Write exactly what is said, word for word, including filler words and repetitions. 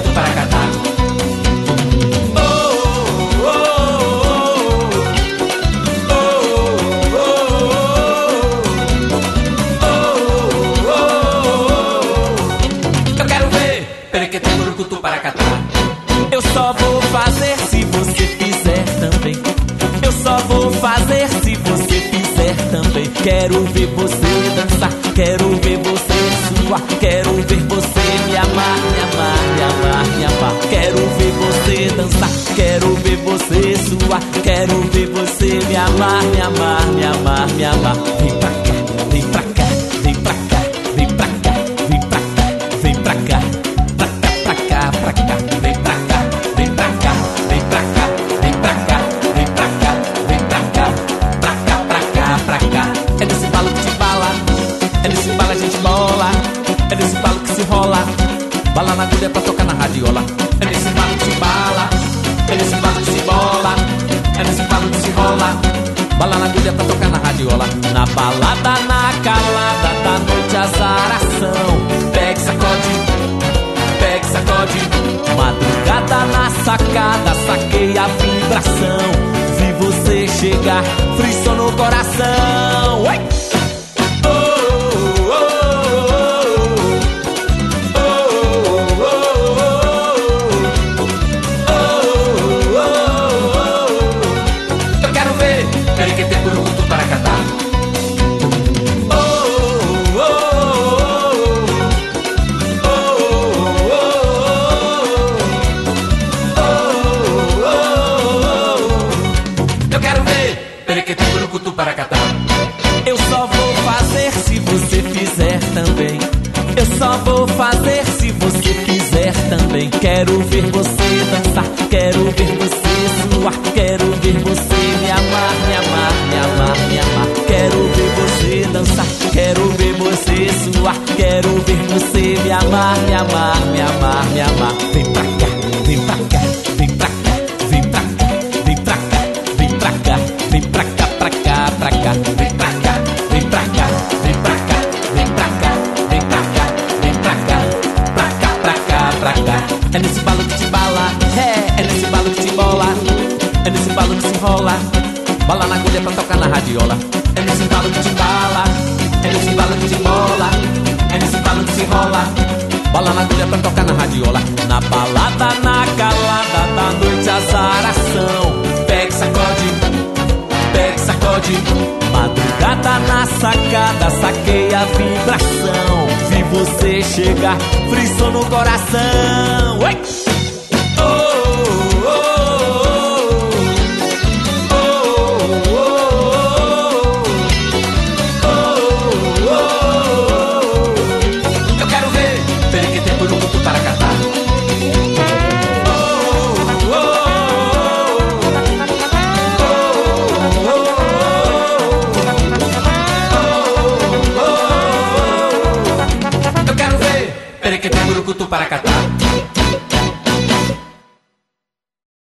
burucutu para catar. Perequetê, burucutu para catar. Eu só vou fazer se você fizer também. Eu só vou fazer se você fizer também. Quero ver você dançar, quero ver você suar, quero ver você me amar, me amar, me amar, me amar. Quero ver você dançar, quero ver você suar, quero ver você me amar, me amar, me amar, me amar. Vem pra cá, vem pra cá, vem pra cá, vem pra cá, vem pra cá, vem pra cá. Pra cá, pra cá, vem pra cá, vem pra cá, vem pra cá, vem pra cá, vem pra cá, vem pra cá, pra cá, pra cá, pra cá. É nesse balo que te bala, é nesse balo a gente bola, é nesse balo que se rola, bala na agulha pra tocar na radiola. É nesse balo que se bala, é nesse balo que se bola, é nesse balo que se rola, bala na agulha pra tocar na radiola. Na balada, na calada da noite, azaração, pega e sacode, pega e sacode. Madrugada na sacada, saquei a vibração. Vi você chegar, frisson no coração. Oi! Eu quero ver perequetê, burucutu para catar. Perequetê, burucutu para catar. Eu só vou fazer se você fizer também. Eu só vou fazer se você quiser também. Quero ver você dançar, quero ver você suar, quero ver você me amar, me amar, me amar, me amar. Quero ver você dançar, quero ver você suar, quero ver você me amar, me amar, me amar, me amar. Vem pra cá, vem pra cá, vem pra cá, vem pra cá, vem pra cá, vem pra cá, vem pra cá, pra cá, pra cá, vem pra cá, vem pra cá, vem pra cá, vem pra cá, vem pra cá, vem pra cá, pra cá, pra cá, pra cá. É nesse balo que te bala, é, é nesse balo que te bola, é nesse balo que se rola, bala na agulha pra tocar na radiola. É nesse balo que te bala, é nesse balo que te bola, é nesse balo que se rola, bala na agulha pra tocar na radiola. Na balada, na calada da noite, azaração, pega e sacode, pega e sacode. Madrugada na sacada, saquei a vibração. Vi você chegar, frisson no coração. Oi! Eu quero ver perequetê, burucutu para catar. Eu quero ver perequetê, burucutu para catar.